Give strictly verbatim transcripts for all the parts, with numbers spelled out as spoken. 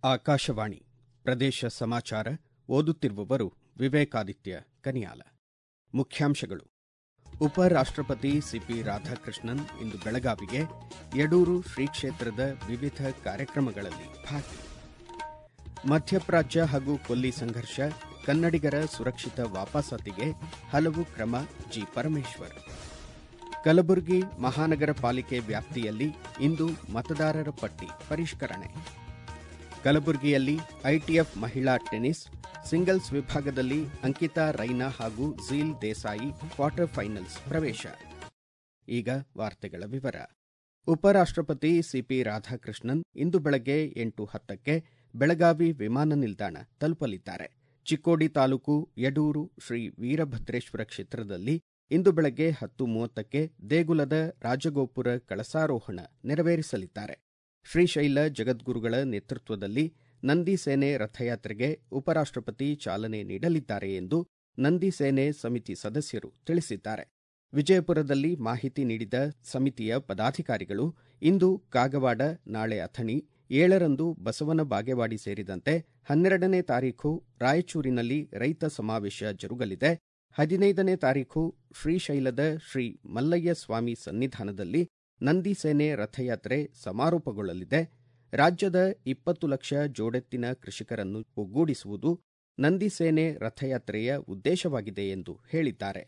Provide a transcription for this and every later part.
ಆಕಾಶವಾಣಿ ಪ್ರದೇಶ ಸಮಾಚಾರ ಓದುತ್ತಿರುವವರು ವಿವೇಕಾದಿತ್ಯ ಕನಿಯಾಲ. ಮುಖ್ಯಾಂಶಗಳು. ಉಪರಾಷ್ಟ್ರಪತಿ ಸಿಪಿ ರಾಧಾಕೃಷ್ಣನ್ ಇಂದು ಬೆಳಗಾವಿಗೆ ಯಡೂರು ಶ್ರೀ ಕ್ಷೇತ್ರದ ವಿವಿಧ ಕಾರ್ಯಕ್ರಮಗಳಲ್ಲಿ ಭಾಗಿ. ಮಧ್ಯಪ್ರಾಚ್ಯ ಹಾಗೂ ಕೊಲ್ಲಿ ಸಂಘರ್ಷ, ಕನ್ನಡಿಗರ ಸುರಕ್ಷಿತ ವಾಪಸಾತಿಗೆ ಹಲವು ಕ್ರಮ ಜಿ ಪರಮೇಶ್ವರ್. ಕಲಬುರಗಿ ಮಹಾನಗರ ಪಾಲಿಕೆ ವ್ಯಾಪ್ತಿಯಲ್ಲಿ ಇಂದು ಮತದಾರರ ಪಟ್ಟಿ ಪರಿಷ್ಕರಣೆ. ಕಲಬುರಗಿಯಲ್ಲಿ ಐಟಿಎಫ್ ಮಹಿಳಾ ಟೆನಿಸ್ ಸಿಂಗಲ್ಸ್ ವಿಭಾಗದಲ್ಲಿ ಅಂಕಿತಾ ರೈನಾ ಹಾಗೂ ಝೀಲ್ ದೇಸಾಯಿ ಕ್ವಾರ್ಟರ್ ಫೈನಲ್ಸ್ ಪ್ರವೇಶ. ಈಗ ವಾರ್ತೆಗಳ ವಿವರ. ಉಪರಾಷ್ಟ್ರಪತಿ ಸಿಪಿ ರಾಧಾಕೃಷ್ಣನ್ ಇಂದು ಬೆಳಗ್ಗೆ ಎಂಟು ಹತ್ತಕ್ಕೆ ಬೆಳಗಾವಿ ವಿಮಾನ ನಿಲ್ದಾಣ ತಲುಪಲಿದ್ದಾರೆ. ಚಿಕ್ಕೋಡಿ ತಾಲೂಕು ಯಡೂರು ಶ್ರೀ ವೀರಭದ್ರೇಶ್ವರ ಕ್ಷೇತ್ರದಲ್ಲಿ ಇಂದು ಬೆಳಗ್ಗೆ ಹತ್ತು ಮೂವತ್ತಕ್ಕೆ ದೇಗುಲದ ರಾಜಗೋಪುರ ಕಳಸಾರೋಹಣ ನೆರವೇರಿಸಲಿದ್ದಾರೆ. ಶ್ರೀಶೈಲ ಜಗದ್ಗುರುಗಳ ನೇತೃತ್ವದಲ್ಲಿ ನಂದಿ ಸೇನೆ ರಥಯಾತ್ರೆಗೆ ಉಪರಾಷ್ಟ್ರಪತಿ ಚಾಲನೆ ನೀಡಲಿದ್ದಾರೆ ಎಂದು ನಂದಿ ಸೇನೆ ಸಮಿತಿ ಸದಸ್ಯರು ತಿಳಿಸಿದ್ದಾರೆ. ವಿಜಯಪುರದಲ್ಲಿ ಮಾಹಿತಿ ನೀಡಿದ ಸಮಿತಿಯ ಪದಾಧಿಕಾರಿಗಳು ಇಂದು ಕಾಗವಾಡ, ನಾಳೆ ಅಥಣಿ, ಏಳರಂದು ಬಸವನ ಬಾಗೇವಾಡಿ ಸೇರಿದಂತೆ ಹನ್ನೆರಡನೇ ತಾರೀಖು ರಾಯಚೂರಿನಲ್ಲಿ ರೈತ ಸಮಾವೇಶ ಜರುಗಲಿದೆ. ಹದಿನೈದನೇ ತಾರೀಖು ಶ್ರೀಶೈಲದ ಶ್ರೀ ಮಲ್ಲಯ್ಯ ಸ್ವಾಮಿ ಸನ್ನಿಧಾನದಲ್ಲಿ ನಂದಿ ಸೇನೆ ರಥಯಾತ್ರೆ ಸಮಾರೋಪಗೊಳ್ಳಲಿದೆ. ರಾಜ್ಯದ ಇಪ್ಪತ್ತು ಲಕ್ಷ ಜೋಡೆತ್ತಿನ ಕೃಷಿಕರನ್ನು ಒಗ್ಗೂಡಿಸುವುದು ನಂದಿ ಸೇನೆ ರಥಯಾತ್ರೆಯ ಉದ್ದೇಶವಾಗಿದೆ ಎಂದು ಹೇಳಿದ್ದಾರೆ.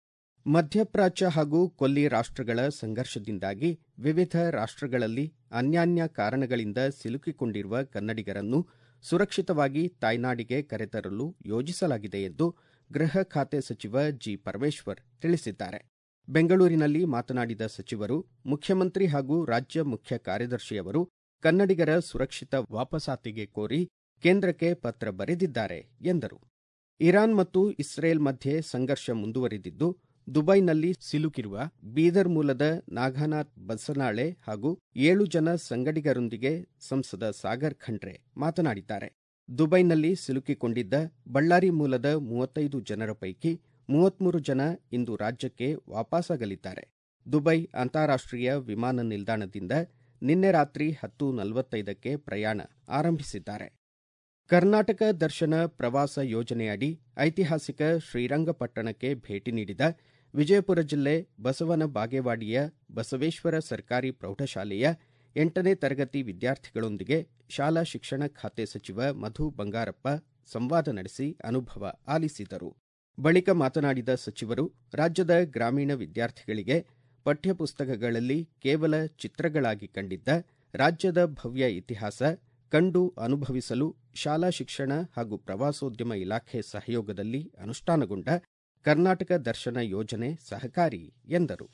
ಮಧ್ಯಪ್ರಾಚ್ಯ ಹಾಗೂ ಕೊಲ್ಲಿ ರಾಷ್ಟ್ರಗಳ ಸಂಘರ್ಷದಿಂದಾಗಿ ವಿವಿಧ ರಾಷ್ಟ್ರಗಳಲ್ಲಿ ಅನ್ಯಾನ್ಯ ಕಾರಣಗಳಿಂದ ಸಿಲುಕಿಕೊಂಡಿರುವ ಕನ್ನಡಿಗರನ್ನು ಸುರಕ್ಷಿತವಾಗಿ ತಾಯ್ನಾಡಿಗೆ ಕರೆತರಲು ಯೋಜಿಸಲಾಗಿದೆ ಎಂದು ಗೃಹ ಖಾತೆ ಸಚಿವ ಜಿ ಪರಮೇಶ್ವರ್ ತಿಳಿಸಿದ್ದಾರೆ. ಬೆಂಗಳೂರಿನಲ್ಲಿ ಮಾತನಾಡಿದ ಸಚಿವರು, ಮುಖ್ಯಮಂತ್ರಿ ಹಾಗೂ ರಾಜ್ಯ ಮುಖ್ಯ ಕಾರ್ಯದರ್ಶಿಯವರು ಕನ್ನಡಿಗರ ಸುರಕ್ಷಿತ ವಾಪಸಾತಿಗೆ ಕೋರಿ ಕೇಂದ್ರಕ್ಕೆ ಪತ್ರ ಬರೆದಿದ್ದಾರೆ ಎಂದರು. ಇರಾನ್ ಮತ್ತು ಇಸ್ರೇಲ್ ಮಧ್ಯೆ ಸಂಘರ್ಷ ಮುಂದುವರಿದಿದ್ದು, ದುಬೈನಲ್ಲಿ ಸಿಲುಕಿರುವ ಬೀದರ್ ಮೂಲದ ನಾಗನಾಥ್ ಬಸನಾಳೆ ಹಾಗೂ ಏಳು ಜನ ಸಂಗಡಿಗರೊಂದಿಗೆ ಸಂಸದ ಸಾಗರ್ ಖಂಡ್ರೆ ಮಾತನಾಡಿದ್ದಾರೆ. ದುಬೈನಲ್ಲಿ ಸಿಲುಕಿಕೊಂಡಿದ್ದ ಬಳ್ಳಾರಿ ಮೂಲದ ಮೂವತ್ತೈದು ಜನರ ಪೈಕಿ ಮೂವತ್ಮೂರು ಜನ ಇಂದು ರಾಜ್ಯಕ್ಕೆ ವಾಪಸಾಗಲಿದ್ದಾರೆ. ದುಬೈ ಅಂತಾರಾಷ್ಟ್ರೀಯ ವಿಮಾನ ನಿಲ್ದಾಣದಿಂದ ನಿನ್ನೆ ರಾತ್ರಿ ಹತ್ತು ನಲವತ್ತೈದಕ್ಕೆ ಪ್ರಯಾಣ ಆರಂಭಿಸಿದ್ದಾರೆ. ಕರ್ನಾಟಕ ದರ್ಶನ ಪ್ರವಾಸ ಯೋಜನೆಯಡಿ ಐತಿಹಾಸಿಕ ಶ್ರೀರಂಗಪಟ್ಟಣಕ್ಕೆ ಭೇಟಿ ನೀಡಿದ ವಿಜಯಪುರ ಜಿಲ್ಲೆ ಬಸವನ ಬಾಗೇವಾಡಿಯ ಬಸವೇಶ್ವರ ಸರ್ಕಾರಿ ಪ್ರೌಢಶಾಲೆಯ ಎಂಟನೇ ತರಗತಿ ವಿದ್ಯಾರ್ಥಿಗಳೊಂದಿಗೆ ಶಾಲಾ ಶಿಕ್ಷಣ ಖಾತೆ ಸಚಿವ ಮಧು ಬಂಗಾರಪ್ಪ ಸಂವಾದ ನಡೆಸಿ ಅನುಭವ ಆಲಿಸಿದರು. ಬಳಿಕ ಮಾತನಾಡಿದ ಸಚಿವರು, ರಾಜ್ಯದ ಗ್ರಾಮೀಣ ವಿದ್ಯಾರ್ಥಿಗಳಿಗೆ ಪಠ್ಯಪುಸ್ತಕಗಳಲ್ಲಿ ಕೇವಲ ಚಿತ್ರಗಳಾಗಿ ಕಂಡಿದ್ದ ರಾಜ್ಯದ ಭವ್ಯ ಇತಿಹಾಸ ಕಂಡು ಅನುಭವಿಸಲು ಶಾಲಾ ಶಿಕ್ಷಣ ಹಾಗೂ ಪ್ರವಾಸೋದ್ಯಮ ಇಲಾಖೆ ಸಹಯೋಗದಲ್ಲಿ ಅನುಷ್ಠಾನಗೊಂಡ ಕರ್ನಾಟಕ ದರ್ಶನ ಯೋಜನೆ ಸಹಕಾರಿ ಎಂದರು.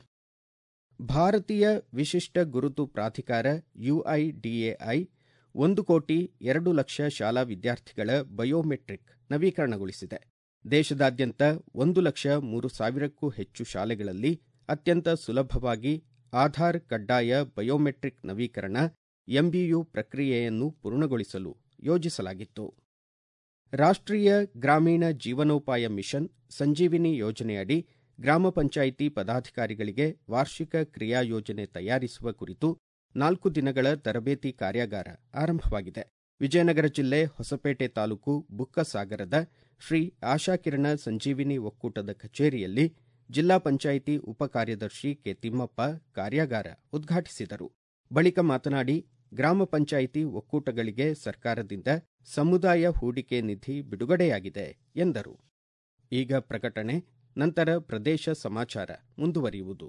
ಭಾರತೀಯ ವಿಶಿಷ್ಟ ಗುರುತು ಪ್ರಾಧಿಕಾರ ಯುಐಡಿಎಐ ಒಂದು ಕೋಟಿ ಎರಡು ಲಕ್ಷ ಶಾಲಾ ವಿದ್ಯಾರ್ಥಿಗಳ ಬಯೋಮೆಟ್ರಿಕ್ ನವೀಕರಣಗೊಳಿಸಿದೆ. ದೇಶದಾದ್ಯಂತ ಒಂದು ಲಕ್ಷ ಮೂರು ಸಾವಿರಕ್ಕೂ ಹೆಚ್ಚು ಶಾಲೆಗಳಲ್ಲಿ ಅತ್ಯಂತ ಸುಲಭವಾಗಿ ಆಧಾರ್ ಕಡ್ಡಾಯ ಬಯೋಮೆಟ್ರಿಕ್ ನವೀಕರಣ ಎಂಬಿಯು ಪ್ರಕ್ರಿಯೆಯನ್ನು ಪೂರ್ಣಗೊಳಿಸಲು ಯೋಜಿಸಲಾಗಿತ್ತು. ರಾಷ್ಟ್ರೀಯ ಗ್ರಾಮೀಣ ಜೀವನೋಪಾಯ ಮಿಷನ್ ಸಂಜೀವಿನಿ ಯೋಜನೆಯಡಿ ಗ್ರಾಮ ಪಂಚಾಯಿತಿ ಪದಾಧಿಕಾರಿಗಳಿಗೆ ವಾರ್ಷಿಕ ಕ್ರಿಯಾ ಯೋಜನೆ ತಯಾರಿಸುವ ಕುರಿತು ನಾಲ್ಕು ದಿನಗಳ ತರಬೇತಿ ಕಾರ್ಯಾಗಾರ ಆರಂಭವಾಗಿದೆ. ವಿಜಯನಗರ ಜಿಲ್ಲೆ ಹೊಸಪೇಟೆ ತಾಲೂಕು ಬುಕ್ಕಸಾಗರದ ಶ್ರೀ ಆಶಾಕಿರಣ ಸಂಜೀವಿನಿ ಒಕ್ಕೂಟದ ಕಚೇರಿಯಲ್ಲಿ ಜಿಲ್ಲಾ ಪಂಚಾಯಿತಿ ಉಪಕಾರ್ಯದರ್ಶಿ ಕೆ ತಿಮ್ಮಪ್ಪ ಕಾರ್ಯಾಗಾರ ಉದ್ಘಾಟಿಸಿದರು. ಬಳಿಕ ಮಾತನಾಡಿ, ಗ್ರಾಮ ಪಂಚಾಯಿತಿ ಒಕ್ಕೂಟಗಳಿಗೆ ಸರ್ಕಾರದಿಂದ ಸಮುದಾಯ ಹೂಡಿಕೆ ನಿಧಿ ಬಿಡುಗಡೆಯಾಗಿದೆ ಎಂದರು. ಈಗ ಪ್ರಕಟಣೆ, ನಂತರ ಪ್ರದೇಶ ಸಮಾಚಾರ ಮುಂದುವರಿಯುವುದು.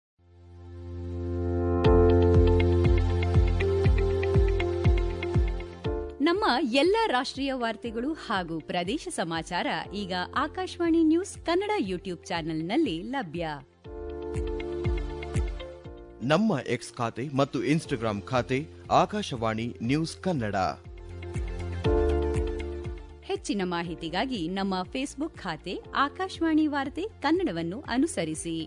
ನಮ್ಮ ಎಲ್ಲ ರಾಷ್ಟ್ರೀಯ ವಾರ್ತೆಗಳು ಹಾಗೂ ಪ್ರದೇಶ ಸಮಾಚಾರ ಈಗ ಆಕಾಶವಾಣಿ ನ್ಯೂಸ್ ಕನ್ನಡ ಯೂಟ್ಯೂಬ್ ಚಾನೆಲ್ನಲ್ಲಿ ಲಭ್ಯ. ನಮ್ಮ ಎಕ್ಸ್ ಖಾತೆ ಮತ್ತು ಇನ್ಸ್ಟಾಗ್ರಾಂ ಖಾತೆ ಆಕಾಶವಾಣಿ ನ್ಯೂಸ್ ಕನ್ನಡ. ಹೆಚ್ಚಿನ ಮಾಹಿತಿಗಾಗಿ ನಮ್ಮ ಫೇಸ್ಬುಕ್ ಖಾತೆ ಆಕಾಶವಾಣಿ ವಾರ್ತೆ ಕನ್ನಡವನ್ನು ಅನುಸರಿಸಿ.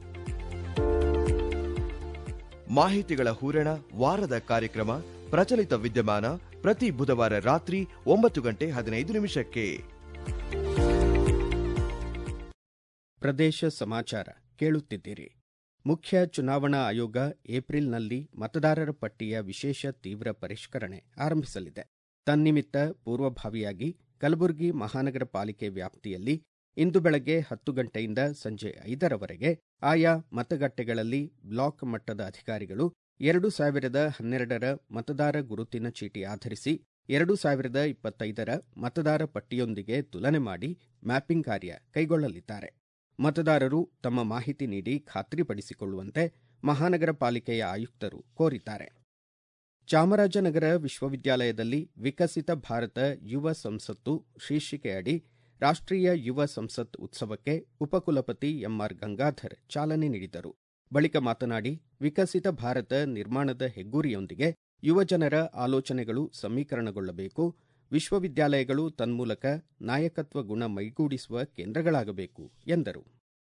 ಮಾಹಿತಿಗಳ ಹೂರಣ, ವಾರದ ಕಾರ್ಯಕ್ರಮ, ಪ್ರಚಲಿತ ವಿದ್ಯಮಾನ ಪ್ರತಿ ಬುಧವಾರ ರಾತ್ರಿ ಒಂಬತ್ತು ಗಂಟೆ ಹದಿನೈದು ನಿಮಿಷಕ್ಕೆ. ಪ್ರದೇಶ ಸಮಾಚಾರ ಕೇಳುತ್ತಿದ್ದೀರಿ. ಮುಖ್ಯ ಚುನಾವಣಾ ಆಯೋಗ ಏಪ್ರಿಲ್ನಲ್ಲಿ ಮತದಾರರ ಪಟ್ಟಿಯ ವಿಶೇಷ ತೀವ್ರ ಪರಿಷ್ಕರಣೆ ಆರಂಭಿಸಲಿದೆ. ತನ್ನಿಮಿತ್ತ ಪೂರ್ವಭಾವಿಯಾಗಿ ಕಲಬುರಗಿ ಮಹಾನಗರ ಪಾಲಿಕೆ ವ್ಯಾಪ್ತಿಯಲ್ಲಿ ಇಂದು ಬೆಳಗ್ಗೆ ಹತ್ತು ಗಂಟೆಯಿಂದ ಸಂಜೆ ಐದರವರೆಗೆ ಆಯಾ ಮತಗಟ್ಟೆಗಳಲ್ಲಿ ಬ್ಲಾಕ್ ಮಟ್ಟದ ಅಧಿಕಾರಿಗಳು ಎರಡು ಸಾವಿರದ ಹನ್ನೆರಡರ ಮತದಾರ ಗುರುತಿನ ಚೀಟಿ ಆಧರಿಸಿ ಎರಡು ಸಾವಿರದ ಇಪ್ಪತ್ತೈದರ ಮತದಾರ ಪಟ್ಟಿಯೊಂದಿಗೆ ತುಲನೆ ಮಾಡಿ ಮ್ಯಾಪಿಂಗ್ ಕಾರ್ಯ ಕೈಗೊಳ್ಳಲಿದ್ದಾರೆ. ಮತದಾರರು ತಮ್ಮ ಮಾಹಿತಿ ನೀಡಿ ಖಾತ್ರಿಪಡಿಸಿಕೊಳ್ಳುವಂತೆ ಮಹಾನಗರ ಪಾಲಿಕೆಯ ಆಯುಕ್ತರು ಕೋರಿದ್ದಾರೆ. ಚಾಮರಾಜನಗರ ವಿಶ್ವವಿದ್ಯಾಲಯದಲ್ಲಿ ವಿಕಸಿತ ಭಾರತ ಯುವ ಸಂಸತ್ತು ಶೀರ್ಷಿಕೆಯಡಿ ರಾಷ್ಟ್ರೀಯ ಯುವ ಸಂಸತ್ ಉತ್ಸವಕ್ಕೆ ಉಪಕುಲಪತಿ ಎಂಆರ್ ಗಂಗಾಧರ್ ಚಾಲನೆ ನೀಡಿದರು. ಬಳಿಕ ಮಾತನಾಡಿ, ವಿಕಸಿತ ಭಾರತ ನಿರ್ಮಾಣದ ಹೆಗ್ಗುರಿಯೊಂದಿಗೆ ಯುವಜನರ ಆಲೋಚನೆಗಳು ಸಮೀಕರಣಗೊಳ್ಳಬೇಕು, ವಿಶ್ವವಿದ್ಯಾಲಯಗಳು ತನ್ಮೂಲಕ ನಾಯಕತ್ವ ಗುಣ ಮೈಗೂಡಿಸುವ ಕೇಂದ್ರಗಳಾಗಬೇಕು ಎಂದರು.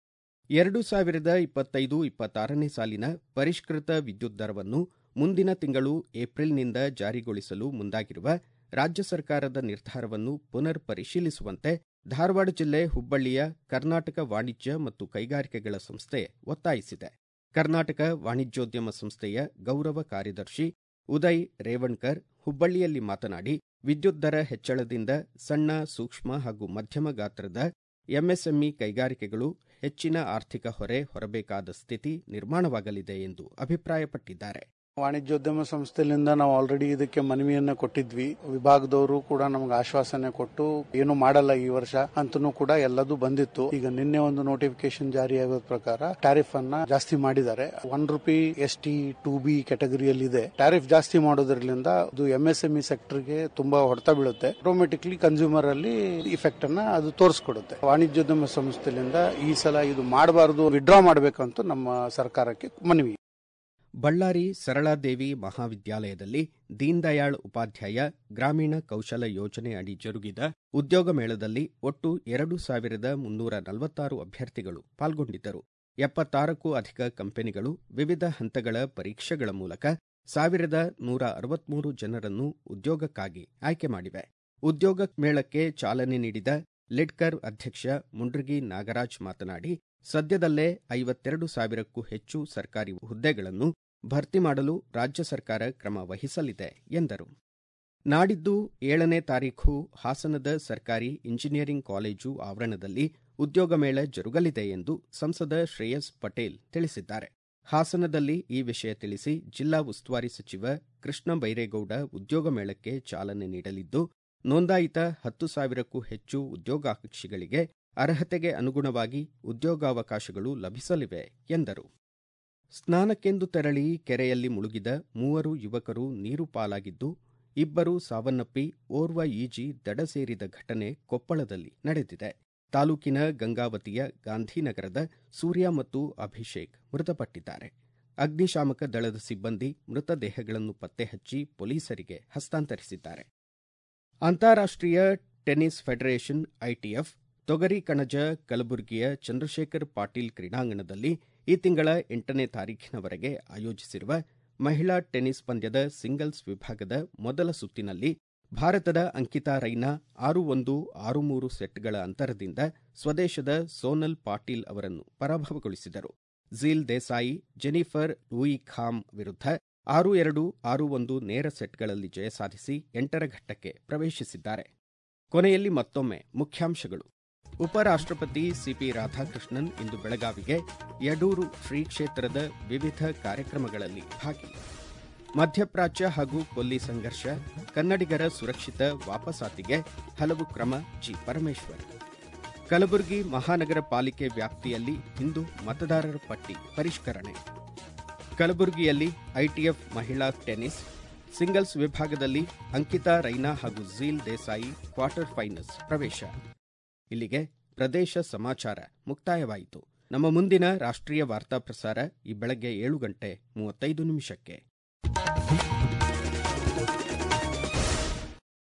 ಎರಡು ಸಾವಿರದ ಇಪ್ಪತ್ತೈದು ಇಪ್ಪತ್ತಾರನೇ ಸಾಲಿನ ಪರಿಷ್ಕೃತ ವಿದ್ಯುತ್ ದರವನ್ನು ಮುಂದಿನ ತಿಂಗಳು ಏಪ್ರಿಲ್ನಿಂದ ಜಾರಿಗೊಳಿಸಲು ಮುಂದಾಗಿರುವ ರಾಜ್ಯ ಸರ್ಕಾರದ ನಿರ್ಧಾರವನ್ನು ಪುನರ್ ಪರಿಶೀಲಿಸುವಂತೆ ಧಾರವಾಡ ಜಿಲ್ಲೆ ಹುಬ್ಬಳ್ಳಿಯ ಕರ್ನಾಟಕ ವಾಣಿಜ್ಯ ಮತ್ತು ಕೈಗಾರಿಕೆಗಳ ಸಂಸ್ಥೆ ಒತ್ತಾಯಿಸಿದೆ. ಕರ್ನಾಟಕ ವಾಣಿಜ್ಯೋದ್ಯಮ ಸಂಸ್ಥೆಯ ಗೌರವ ಕಾರ್ಯದರ್ಶಿ ಉದಯ್ ರೇವಣ್ಕರ್ ಹುಬ್ಬಳ್ಳಿಯಲ್ಲಿ ಮಾತನಾಡಿ, ವಿದ್ಯುತ್ ದರ ಹೆಚ್ಚಳದಿಂದ ಸಣ್ಣ, ಸೂಕ್ಷ್ಮ ಹಾಗೂ ಮಧ್ಯಮ ಗಾತ್ರದ ಎಂಎಸ್ಎಂಇ ಕೈಗಾರಿಕೆಗಳು ಹೆಚ್ಚಿನ ಆರ್ಥಿಕ ಹೊರೆ ಹೊರಬೇಕಾದ ಸ್ಥಿತಿ ನಿರ್ಮಾಣವಾಗಲಿದೆ ಎಂದು ಅಭಿಪ್ರಾಯಪಟ್ಟಿದ್ದಾರೆ. ವಾಣಿಜ್ಯೋದ್ಯಮ ಸಂಸ್ಥೆಯಿಂದ ನಾವು ಆಲ್ರೆಡಿ ಇದಕ್ಕೆ ಮನವಿಯನ್ನ ಕೊಟ್ಟಿದ್ವಿ. ವಿಭಾಗದವರು ಕೂಡ ನಮಗೆ ಆಶ್ವಾಸನೆ ಕೊಟ್ಟು ಏನು ಮಾಡಲ್ಲ ಈ ವರ್ಷ ಅಂತನೂ ಕೂಡ ಎಲ್ಲದೂ ಬಂದಿತ್ತು. ಈಗ ನಿನ್ನೆ ಒಂದು ನೋಟಿಫಿಕೇಶನ್ ಜಾರಿ ಆಗೋದ ಪ್ರಕಾರ ಟ್ಯಾರಿಫ್ ಅನ್ನ ಜಾಸ್ತಿ ಮಾಡಿದ್ದಾರೆ. One rupee S T two B ಕ್ಯಾಟಗರಿಯಲ್ಲಿ ಇದೆ. ಟ್ಯಾರಿಫ್ ಜಾಸ್ತಿ ಮಾಡೋದ್ರಿಂದ ಅದು ಎಂಎಸ್ಎಂಇ ಸೆಕ್ಟರ್ಗೆ ತುಂಬಾ ಹೊಡೆತ ಬೀಳುತ್ತೆ. ಆಟೋಮೆಟಿಕ್ಲಿ ಕನ್ಸ್ಯೂಮರ್ ಅಲ್ಲಿ ಇಫೆಕ್ಟ್ ಅನ್ನ ಅದು ತೋರಿಸ್ಕೊಡುತ್ತೆ. ವಾಣಿಜ್ಯೋದ್ಯಮ ಸಂಸ್ಥೆಯಿಂದ ಈ ಸಲ ಇದು ಮಾಡಬಾರದು, ವಿಡ್ರಾ ಮಾಡಬೇಕಂತ ನಮ್ಮ ಸರ್ಕಾರಕ್ಕೆ ಮನವಿ. ಬಳ್ಳಾರಿ ಸರಳಾದೇವಿ ಮಹಾವಿದ್ಯಾಲಯದಲ್ಲಿ ದೀನ್ ದಯಾಳ್ ಉಪಾಧ್ಯಾಯ ಗ್ರಾಮೀಣ ಕೌಶಲ ಯೋಜನೆ ಅಡಿ ಜರುಗಿದ ಉದ್ಯೋಗ ಮೇಳದಲ್ಲಿ ಒಟ್ಟು ಎರಡು ಸಾವಿರದ ಮುನ್ನೂರ ನಲವತ್ತಾರು ಅಭ್ಯರ್ಥಿಗಳು ಪಾಲ್ಗೊಂಡಿದ್ದರು. ಎಪ್ಪತ್ತಾರಕ್ಕೂ ಅಧಿಕ ಕಂಪನಿಗಳು ವಿವಿಧ ಹಂತಗಳ ಪರೀಕ್ಷೆಗಳ ಮೂಲಕ ಸಾವಿರದ ನೂರ ಅರವತ್ಮೂರು ಜನರನ್ನು ಉದ್ಯೋಗಕ್ಕಾಗಿ ಆಯ್ಕೆ ಮಾಡಿವೆ. ಉದ್ಯೋಗ ಮೇಳಕ್ಕೆ ಚಾಲನೆ ನೀಡಿದ ಲಿಡ್ಕರ್ ಅಧ್ಯಕ್ಷ ಮುಂಡ್ರಗಿ ನಾಗರಾಜ್ ಮಾತನಾಡಿ, ಸದ್ಯದಲ್ಲೇ ಐವತ್ತೆರಡು ಸಾವಿರಕ್ಕೂ ಹೆಚ್ಚು ಸರ್ಕಾರಿ ಹುದ್ದೆಗಳನ್ನು ಭರ್ತಿ ಮಾಡಲು ರಾಜ್ಯ ಸರ್ಕಾರ ಕ್ರಮ ವಹಿಸಲಿದೆ ಎಂದರು. ನಾಡಿದ್ದು ಏಳನೇ ತಾರೀಖು ಹಾಸನದ ಸರ್ಕಾರಿ ಇಂಜಿನಿಯರಿಂಗ್ ಕಾಲೇಜು ಆವರಣದಲ್ಲಿ ಉದ್ಯೋಗ ಮೇಳ ಜರುಗಲಿದೆ ಎಂದು ಸಂಸದ ಶ್ರೇಯಸ್ ಪಟೇಲ್ ತಿಳಿಸಿದ್ದಾರೆ. ಹಾಸನದಲ್ಲಿ ಈ ವಿಷಯ ತಿಳಿಸಿ ಜಿಲ್ಲಾ ಉಸ್ತುವಾರಿ ಸಚಿವ ಕೃಷ್ಣ ಬೈರೇಗೌಡ ಉದ್ಯೋಗ ಮೇಳಕ್ಕೆ ಚಾಲನೆ ನೀಡಲಿದ್ದು, ನೋಂದಾಯಿತ ಹತ್ತು ಸಾವಿರಕ್ಕೂ ಹೆಚ್ಚು ಉದ್ಯೋಗಾಕಾಂಕ್ಷಿಗಳಿಗೆ ಅರ್ಹತೆಗೆ ಅನುಗುಣವಾಗಿ ಉದ್ಯೋಗಾವಕಾಶಗಳು ಲಭಿಸಲಿವೆ ಎಂದರು. ಸ್ನಾನಕ್ಕೆಂದು ತೆರಳಿ ಕೆರೆಯಲ್ಲಿ ಮುಳುಗಿದ ಮೂವರು ಯುವಕರು ನೀರು ಪಾಲಾಗಿದ್ದು, ಇಬ್ಬರು ಸಾವನ್ನಪ್ಪಿ ಓರ್ವ ಈಜಿ ದಡ ಸೇರಿದ ಘಟನೆ ಕೊಪ್ಪಳದಲ್ಲಿ ನಡೆದಿದೆ. ತಾಲೂಕಿನ ಗಂಗಾವತಿಯ ಗಾಂಧಿನಗರದ ಸೂರ್ಯ ಮತ್ತು ಅಭಿಷೇಕ್ ಮೃತಪಟ್ಟಿದ್ದಾರೆ. ಅಗ್ನಿಶಾಮಕ ದಳದ ಸಿಬ್ಬಂದಿ ಮೃತದೇಹಗಳನ್ನು ಪತ್ತೆ ಹಚ್ಚಿ ಪೊಲೀಸರಿಗೆ ಹಸ್ತಾಂತರಿಸಿದ್ದಾರೆ. ಅಂತಾರಾಷ್ಟ್ರೀಯ ಟೆನ್ನಿಸ್ ಫೆಡರೇಷನ್ ಐಟಿಎಫ್ ತೊಗರಿ ಕಣಜ ಕಲಬುರಗಿಯ ಚಂದ್ರಶೇಖರ್ ಪಾಟೀಲ್ ಕ್ರೀಡಾಂಗಣದಲ್ಲಿ ಈ ತಿಂಗಳ ಎಂಟನೇ ತಾರೀಖಿನವರೆಗೆ ಆಯೋಜಿಸಿರುವ ಮಹಿಳಾ ಟೆನ್ನಿಸ್ ಪಂದ್ಯದ ಸಿಂಗಲ್ಸ್ ವಿಭಾಗದ ಮೊದಲ ಸುತ್ತಿನಲ್ಲಿ ಭಾರತದ ಅಂಕಿತಾ ರೈನಾ ಆರು ಒಂದು ಆರು ಮೂರು ಸೆಟ್ಗಳ ಅಂತರದಿಂದ ಸ್ವದೇಶದ ಸೋನಲ್ ಪಾಟೀಲ್ ಅವರನ್ನು ಪರಾಭವಗೊಳಿಸಿದರು. ಝೀಲ್ ದೇಸಾಯಿ ಜೆನಿಫರ್ ಲೂಯಿ ಖಾಮ್ ವಿರುದ್ಧ ಆರು ಎರಡು ಆರು ಒಂದು ನೇರ ಸೆಟ್ಗಳಲ್ಲಿ ಜಯ ಸಾಧಿಸಿ ಎಂಟರ ಘಟ್ಟಕ್ಕೆ ಪ್ರವೇಶಿಸಿದ್ದಾರೆ. ಕೊನೆಯಲ್ಲಿ ಮತ್ತೊಮ್ಮೆ ಮುಖ್ಯಾಂಶಗಳು. ಉಪರಾಷ್ಟ್ರಪತಿ ಸಿಪಿ ರಾಧಾಕೃಷ್ಣನ್ ಇಂದು ಬೆಳಗಾವಿಗೆ ಯಡೂರು ಶ್ರೀ ಕ್ಷೇತ್ರದ ವಿವಿಧ ಕಾರ್ಯಕ್ರಮಗಳಲ್ಲಿ ಭಾಗಿ. ಮಧ್ಯಪ್ರಾಚ್ಯ ಹಾಗೂ ಕೊಲ್ಲಿ ಸಂಘರ್ಷ, ಕನ್ನಡಿಗರ ಸುರಕ್ಷಿತ ವಾಪಸಾತಿಗೆ ಹಲವು ಕ್ರಮ ಜಿ ಪರಮೇಶ್ವರ್. ಕಲಬುರಗಿ ಮಹಾನಗರ ಪಾಲಿಕೆ ವ್ಯಾಪ್ತಿಯಲ್ಲಿ ಇಂದು ಮತದಾರರ ಪಟ್ಟಿ ಪರಿಷ್ಕರಣೆ. ಕಲಬುರಗಿಯಲ್ಲಿ ಐಟಿಎಫ್ ಮಹಿಳಾ ಟೆನ್ನಿಸ್ ಸಿಂಗಲ್ಸ್ ವಿಭಾಗದಲ್ಲಿ ಅಂಕಿತಾ ರೈನಾ ಹಾಗೂ ಝೀಲ್ ದೇಸಾಯಿ ಕ್ವಾರ್ಟರ್ ಫೈನಲ್ಸ್ ಪ್ರವೇಶ. ಇಲ್ಲಿಗೆ ಪ್ರದೇಶ ಸಮಾಚಾರ ಮುಕ್ತಾಯವಾಯಿತು. ನಮ್ಮ ಮುಂದಿನ ರಾಷ್ಟ್ರೀಯ ವಾರ್ತಾ ಪ್ರಸಾರ ಈ ಬೆಳಗ್ಗೆ ಏಳು ಗಂಟೆ ಮೂವತ್ತೈದು ನಿಮಿಷಕ್ಕೆ.